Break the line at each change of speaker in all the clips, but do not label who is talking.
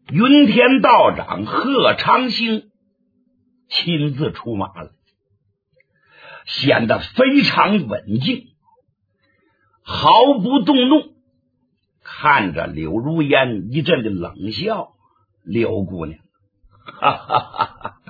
云天道长贺长兴亲自出马了，显得非常稳静，毫不动怒，看着柳如烟一阵的冷笑。柳姑娘，哈哈哈哈，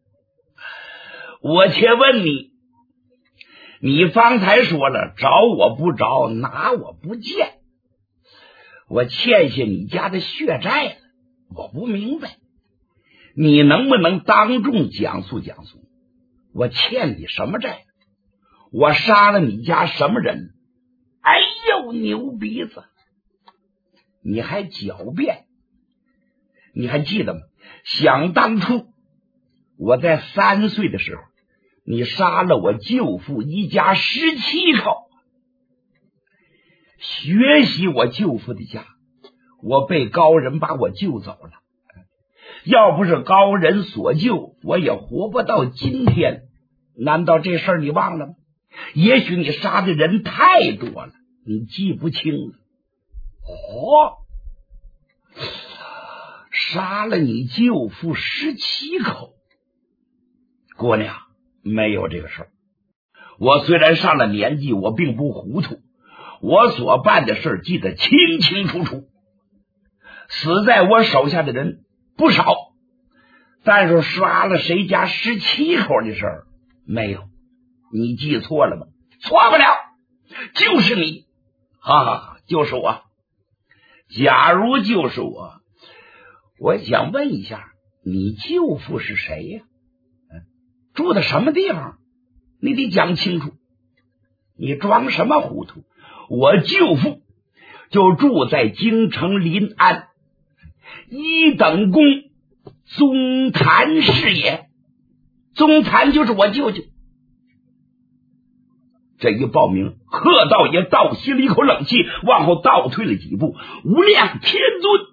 我且问你，你方才说了找我不着，拿我不见，我欠下你家的血债了，我不明白，你能不能当众讲述讲述，我欠你什么债，我杀了你家什么人？哎呦，牛鼻子，你还狡辩！你还记得吗？想当初我在3岁的时候，你杀了我舅父一家17口，学习我舅父的家，我被高人把我救走了，要不是高人所救，我也活不到今天。难道这事儿你忘了吗？也许你杀的人太多了，你记不清了。杀了你舅父17口，姑娘，没有这个事儿。我虽然上了年纪，我并不糊涂，我所办的事记得清清楚楚。死在我手下的人不少，但是杀了谁家17口的事儿没有。你记错了吧？错不了，就是你，就是我。假如就是我，我想问一下，你舅父是谁呀？住在什么地方？你得讲清楚。你装什么糊涂？我舅父就住在京城临安1等宫宗坛氏也。宗坛就是我舅舅。这一报名，贺道爷倒吸了一口冷气，往后倒退了几步。无量天尊，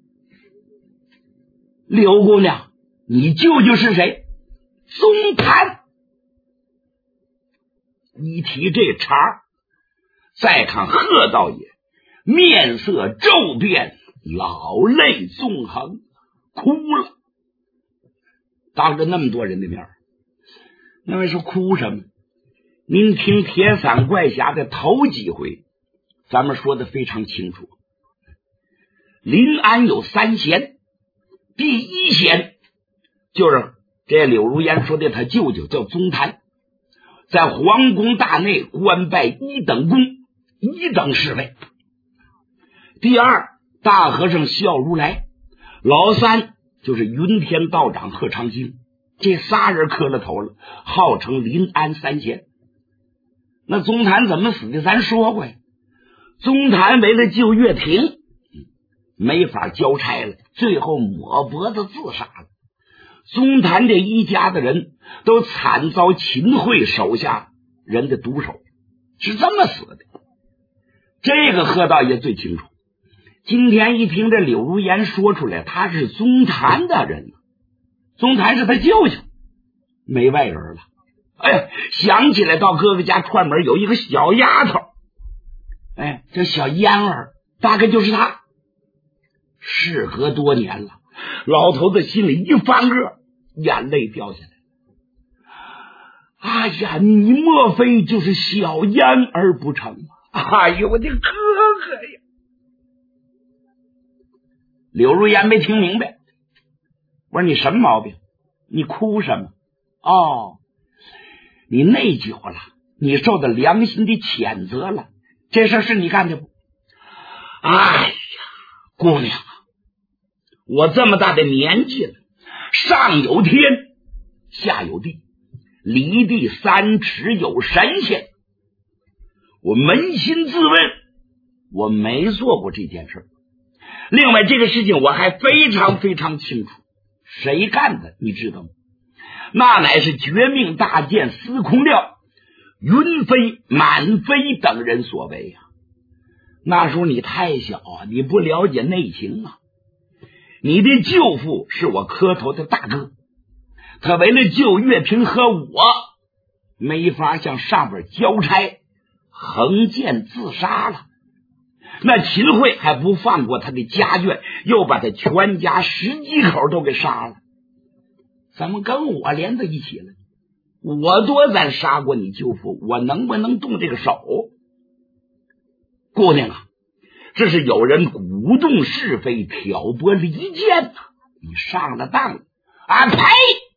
刘姑娘，你舅舅是谁？宗坛。一提这茬，再看贺道爷面色骤变，老泪纵横，哭了。当着那么多人的面，那位是哭什么？您听铁伞怪侠的头几回，咱们说的非常清楚。临安有3贤，第1贤就是这柳如烟说的他舅舅叫宗坛，在皇宫大内官拜1等公1等侍卫。第2，大和尚笑如来，老3就是云天道长贺长兴，这仨人磕了头了，号称临安3贤。那宗坛怎么死的？咱说过呀。宗坛为了救岳亭，没法交差了，最后抹脖子自杀了。宗坛这一家的人都惨遭秦桧手下人的毒手，是这么死的。这个贺道爷最清楚。今天一听这柳如烟说出来，他是宗坛的人，宗坛是他舅舅，没外人了。哎呀，想起来到哥哥家串门有一个小丫头，这小燕儿大概就是他。事隔多年了，老头子心里一翻热，眼泪掉下来。哎呀，你莫非就是小燕儿不成吗？哎呦，我的哥哥呀！柳如烟没听明白，我说你什么毛病？你哭什么？你内疚了，你受到良心的谴责了，这事是你干的不？哎呀，姑娘，我这么大的年纪了，上有天下有地，离地3尺有神仙，我扪心自问，我没做过这件事。另外这个事情我还非常非常清楚，谁干的你知道吗？那乃是绝命大剑司空廖、云飞、满飞等人所为啊。那时候你太小啊，你不了解内情啊。你的舅父是我磕头的大哥，他为了救岳平和我，没法向上边交差，横剑自杀了。 那秦桧还不放过他的家眷，又把他全家10几口都给杀了。怎么跟我连在一起了？我多咱杀过你舅父，我能不能动这个手？姑娘啊，这是有人鼓动是非，挑拨离间呐！你上了当了啊！呸！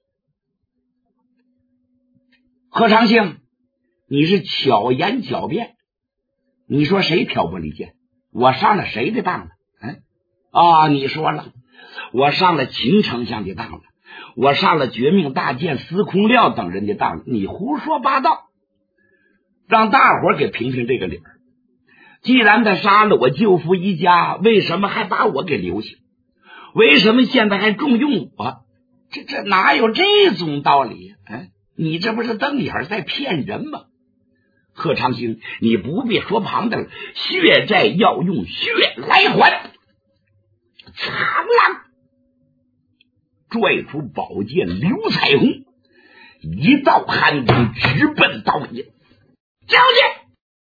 何长兴，你是巧言狡辩，你说谁挑拨离间？我上了谁的当了？你说了，我上了秦丞相的当了，我上了绝命大剑司空廖等人的当了，你胡说八道！让大伙给评评这个理儿。既然他杀了我舅父一家，为什么还把我给留下？为什么现在还重用我？这哪有这种道理？你这不是瞪眼在骗人吗？贺长兴，你不必说旁的了，血债要用血来还。苍狼拽出宝剑刘彩虹，一道寒光直奔道爷。交剑！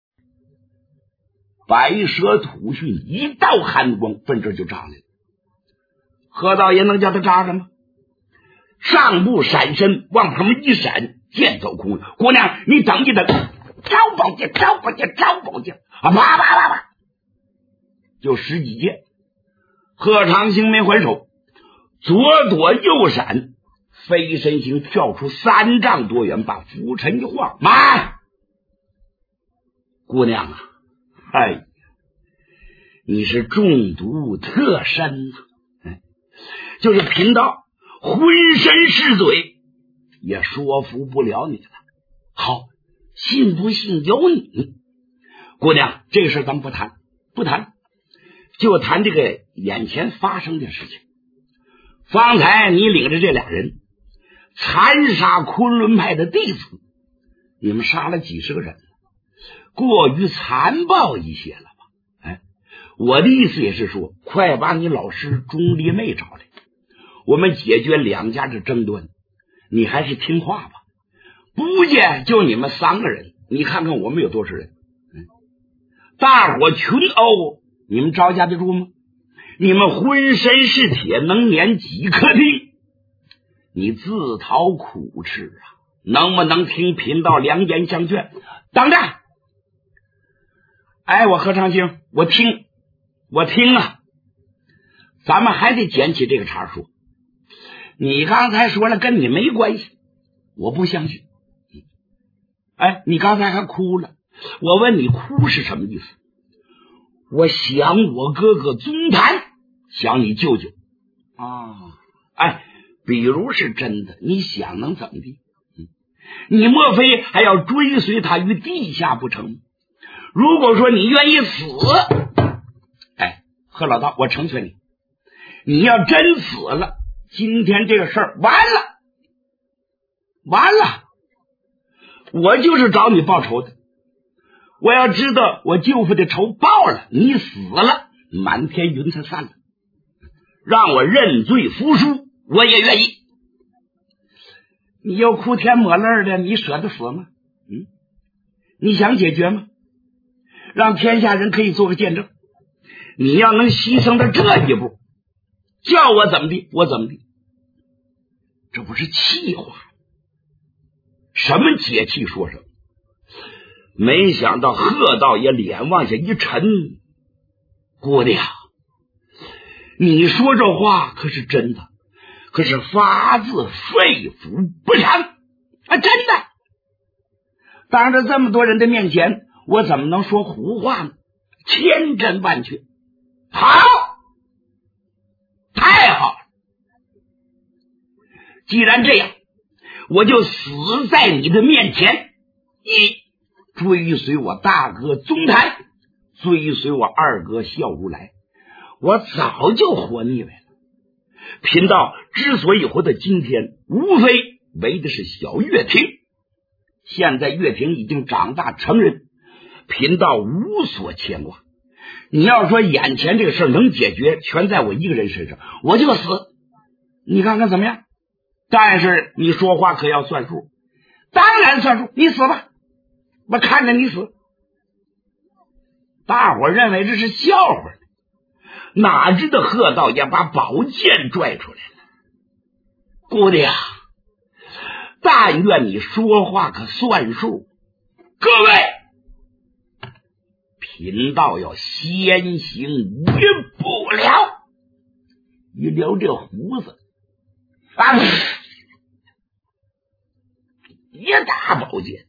白蛇吐讯，一道寒光奔这就炸来了。贺道爷能叫他炸什么？上步闪身，往旁边一闪，剑走空了。姑娘，你等一等，招宝剑，招宝剑，招宝剑啊！啪啪啪啪，就10几剑。贺长兴没还手，左躲右闪，飞身形跳出3丈多远，把拂尘一晃，慢！姑娘啊，你是中毒特深呐！就是贫道浑身是嘴，也说服不了你了。好，信不信由你。姑娘，这个事咱们不谈，就谈这个眼前发生的事情。方才你领着这俩人残杀昆仑派的弟子，你们杀了几十个人，过于残暴一些了吧？我的意思也是说，快把你老师钟离妹找来，我们解决两家的争端。你还是听话吧，不见就你们3个人，你看看我们有多少人？大伙群殴，你们招架得住吗？你们浑身是铁，能碾几颗钉？你自讨苦吃啊！能不能听贫道良言相劝？等着！我何长兴，我听啊！咱们还得捡起这个茬说。你刚才说了跟你没关系，我不相信。你刚才还哭了，我问你哭是什么意思？我想我哥哥宗谭，想你舅舅啊！比如是真的，你想能怎么地？你莫非还要追随他于地下不成？如果说你愿意死，贺老道，我成全你。你要真死了，今天这个事儿完了，我就是找你报仇的。我要知道我舅父的仇报了，你死了，满天云彩散了，让我认罪服输，我也愿意。你要哭天抹泪的，你舍得死吗？你想解决吗？让天下人可以做个见证。你要能牺牲到这一步，叫我怎么地我怎么地。这不是气话，什么解气说什么。没想到贺道爷脸往下一沉，姑娘，你说这话可是真的，可是发自肺腑不成真的。当着这么多人的面前，我怎么能说胡话呢？千真万确。好，太好了！既然这样，我就死在你的面前。追随我大哥宗谭，追随我二哥笑如来，我早就活腻歪了。贫道之所以活到今天，无非为的是小岳霆。现在岳霆已经长大成人，贫道无所牵挂。你要说眼前这个事能解决，全在我一个人身上，我就死，你看看怎么样？但是你说话可要算数。当然算数，你死吧，我看着你死。 大伙认为这是笑话，哪知道贺道爷把宝剑拽出来了。姑娘，但愿你说话可算数。各位，贫道要先行一步了。一撩这胡子啊，一大宝剑，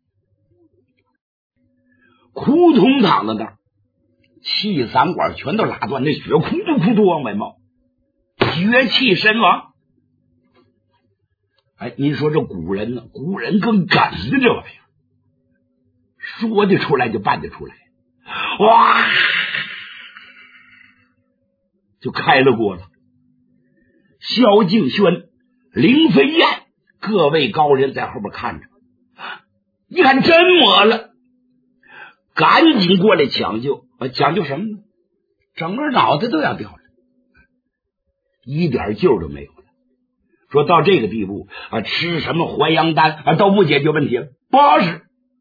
扑通躺在那儿，气三管全都拉断，那血咕嘟咕嘟往外冒，绝气身亡。哎，您说这古人呢？古人更敢的这玩意儿，说得出来就办得出来，哇，就开了锅了。萧敬轩、林飞燕各位高人在后边看着，一看真没了，赶紧过来抢救。抢救什么呢？整个脑袋都要掉了，一点救都没有了。说到这个地步吃什么还阳丹都不解决问题了，不好使。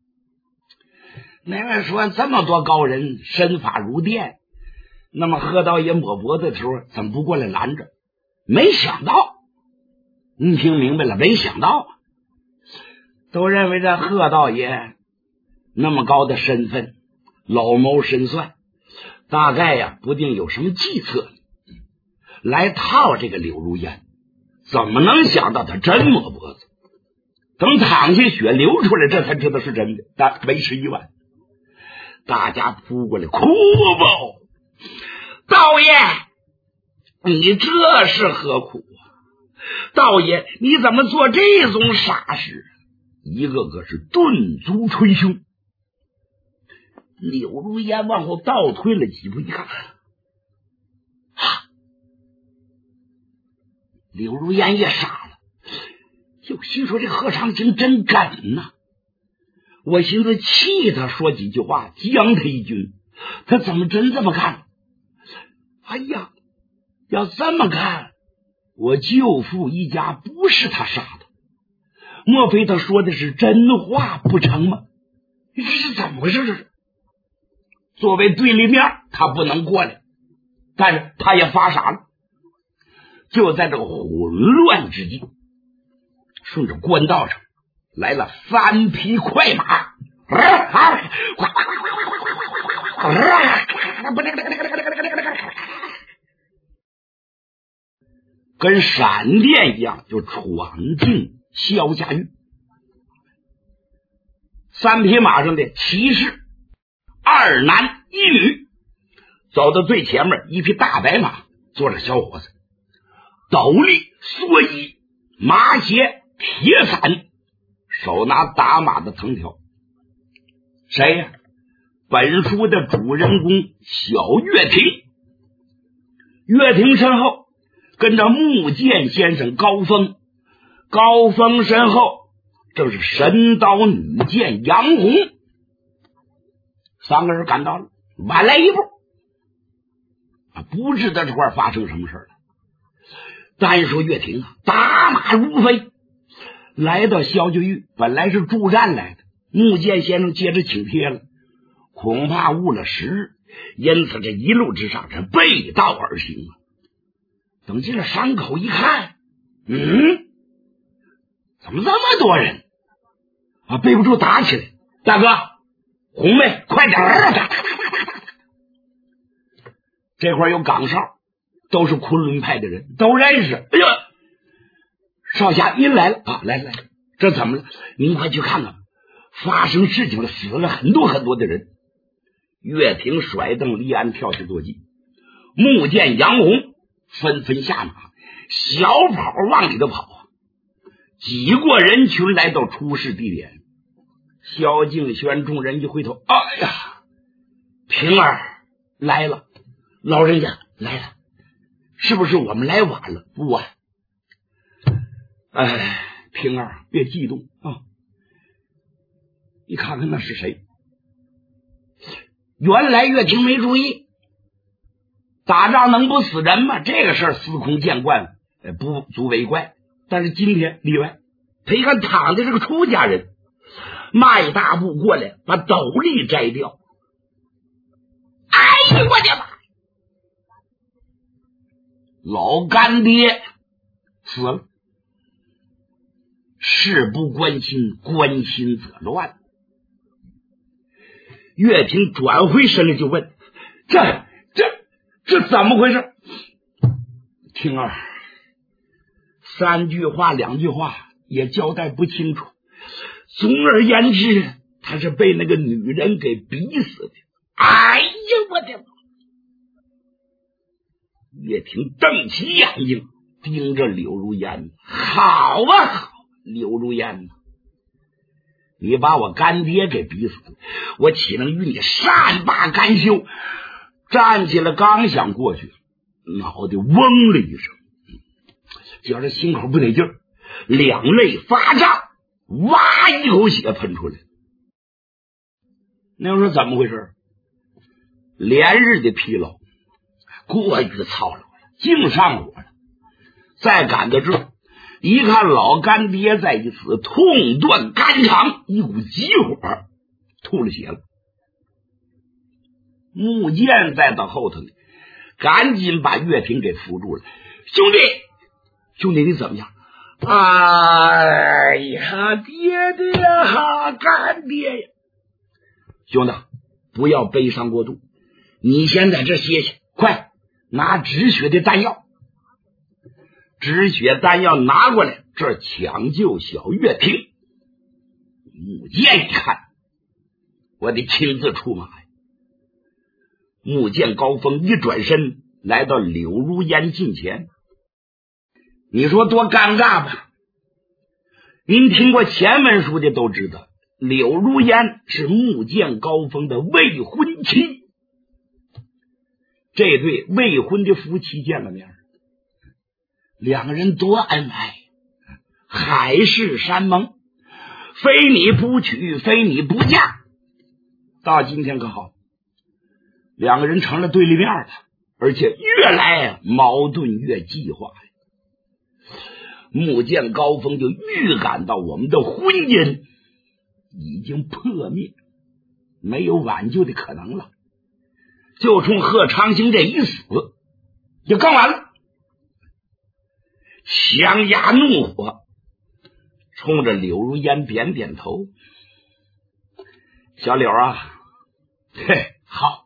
那位说这么多高人身法如电，那么贺道爷抹脖子的时候怎么不过来拦着？没想到，你听明白了？没想到，都认为这贺道爷那么高的身份，老谋深算，大概不定有什么计策来套这个柳如烟。怎么能想到他真抹脖子？等淌下血流出来，这才知道是真的，但为时已晚。大家扑过来哭吧，道爷，你这是何苦啊？道爷，你怎么做这种傻事？一个个是顿足捶胸。柳如烟往后倒退了几步，一看，柳如烟也傻了，就心说这和尚精真敢呐！我寻思气他说几句话，将他一军，他怎么真这么干？哎呀，要这么看，我舅父一家不是他杀的，莫非他说的是真话不成吗？这是怎么回事？这是作为对立面，他不能过来，但是他也发傻了。就在这个混乱之际，顺着官道上来了3匹快马，跟闪电一样就闯进萧家峪。3匹马上的骑士2男1女，走到最前面，一匹大白马坐着小伙子，斗笠、蓑衣、马鞋、铁伞，手拿打马的藤条。谁呀？本书的主人公小岳霆。岳霆身后跟着木剑先生高峰，高峰身后正是神刀女剑杨红。3个人赶到了，晚来一步，不知道这块发生什么事了。单说岳霆打马如飞，来到萧家峪，本来是助战来的，木剑先生接着请帖了，恐怕误了时日，因此这一路之上是背道而行啊。等进了山口一看，怎么这么多人背不住打起来。大哥，红妹快点儿！这块有岗哨，都是昆仑派的人，都认识。哎呀，少侠您来了来，这怎么了？您快去看看，发生事情了，死了很多很多的人。岳霆甩蹬离鞍，跳下坐骑，木剑杨红纷纷下马，小跑往里头跑挤过人群来到出事地点。萧敬轩众人一回头，哎呀，平儿来了，老人家来了，是不是我们来晚了？不晚。平儿别激动你看看那是谁？原来岳霆没注意，打仗能不死人吗？这个事儿司空见惯，不足为怪。但是今天例外，他一看躺的是个出家人，迈大步过来，把斗笠摘掉， 呦我的妈！老干爹死了，事不关心，关心则乱。岳平转回身来就问：这怎么回事？婷儿3句话2句话也交代不清楚，总而言之，他是被那个女人给逼死的。哎呀我的妈！岳平瞪起眼睛盯着柳如烟。好啊好，柳如烟，你把我干爹给逼死了，我岂能与你善罢甘休？站起来刚想过去，脑袋嗡了一声，觉着心口不得劲儿，两肋发胀，哇一口血喷出来。那说怎么回事？连日的疲劳，过于操劳了，净上火了。再赶到这儿，一看老干爹在一此，痛断肝肠，一股急火，吐了血了。穆剑在到后头呢，赶紧把岳平给扶住了。兄弟你怎么样？哎呀，爹爹呀，干爹呀！兄弟不要悲伤过度，你先在这歇歇，快拿止血的丹药。止血丹药拿过来，这抢救小岳平。穆剑一看，我得亲自出马呀。穆剑高峰一转身来到柳如烟近前，你说多尴尬吧？您听过前文书的都知道，柳如烟是穆剑高峰的未婚妻。这对未婚的夫妻见了面，两个人多恩爱，海誓山盟，非你不娶，非你不嫁。到今天可好，两个人成了对立面了，而且越来矛盾越激化。穆剑高峰就预感到我们的婚姻已经破灭，没有挽救的可能了。就冲贺长兴这一死就更完了。强压怒火，冲着柳如烟点点头。小柳啊，嘿，好，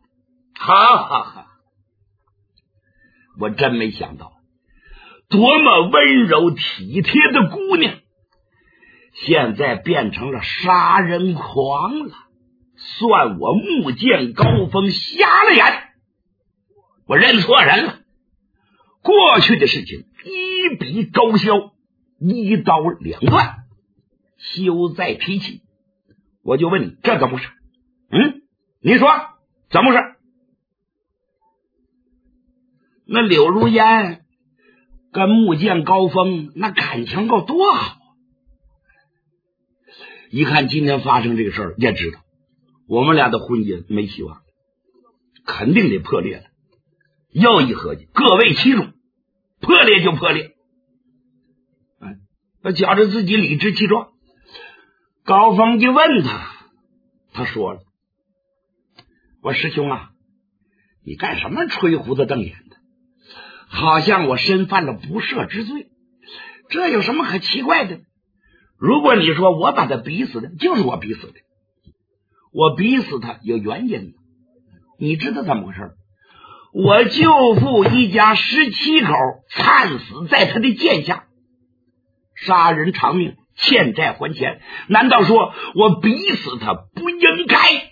我真没想到，多么温柔体贴的姑娘，现在变成了杀人狂了。算我穆剑高峰瞎了眼，我认错人了。过去的事情一笔勾销，一刀两断，休再提起。我就问你，这怎么回事？你说怎么回事？那柳如烟跟穆剑高峰那感情够多好，一看今天发生这个事儿，也知道我们俩的婚姻没希望，肯定得破裂了。又一合计，各为其主，破裂就破裂。他觉着自己理直气壮。高峰就问他说了：“我师兄啊，你干什么吹胡子瞪眼的？好像我身犯了不赦之罪，这有什么可奇怪的？如果你说我把他逼死的，就是我逼死的。我逼死他有原因的，你知道怎么回事？我舅父一家17口惨死在他的剑下，杀人偿命，欠债还钱。难道说我逼死他不应该？